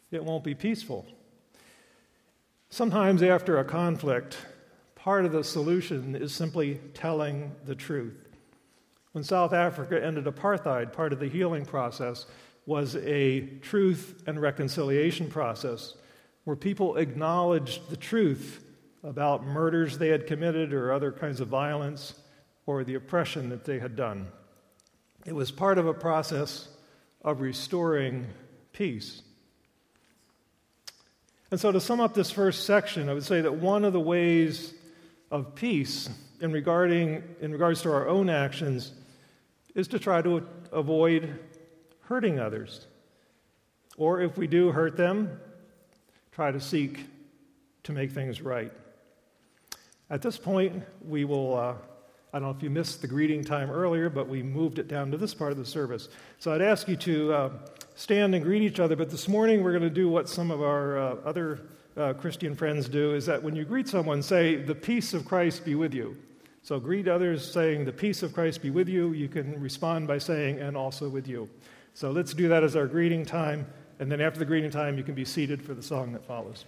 it won't be peaceful. Sometimes after a conflict, part of the solution is simply telling the truth. When South Africa ended apartheid, part of the healing process was a truth and reconciliation process where people acknowledged the truth about murders they had committed or other kinds of violence or the oppression that they had done. It was part of a process of restoring peace. And so to sum up this first section, I would say that one of the ways of peace in regards to our own actions is to try to avoid hurting others. Or if we do hurt them, try to seek to make things right. At this point, we will, I don't know if you missed the greeting time earlier, but we moved it down to this part of the service. So I'd ask you to stand and greet each other, but this morning we're going to do what some of our other Christian friends do, is that when you greet someone, say, "The peace of Christ be with you." So greet others saying, "The peace of Christ be with you." You can respond by saying, "And also with you." So let's do that as our greeting time, and then after the greeting time, you can be seated for the song that follows.